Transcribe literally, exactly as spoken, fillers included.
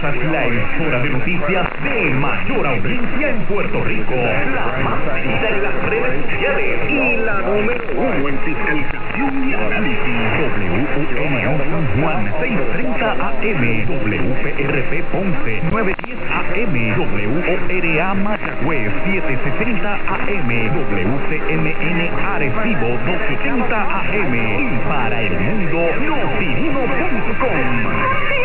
Escuchas la emisora de noticias de mayor audiencia en Puerto Rico, la más seguida en las redes sociales y la número uno en fiscalización y análisis. W U N O San Juan seiscientos treinta A M, W P R P Ponce novecientos diez A M, W O R A Mayagüez setecientos sesenta A M, W C M N Arecibo doscientos ochenta A M y para el mundo notiuno punto com.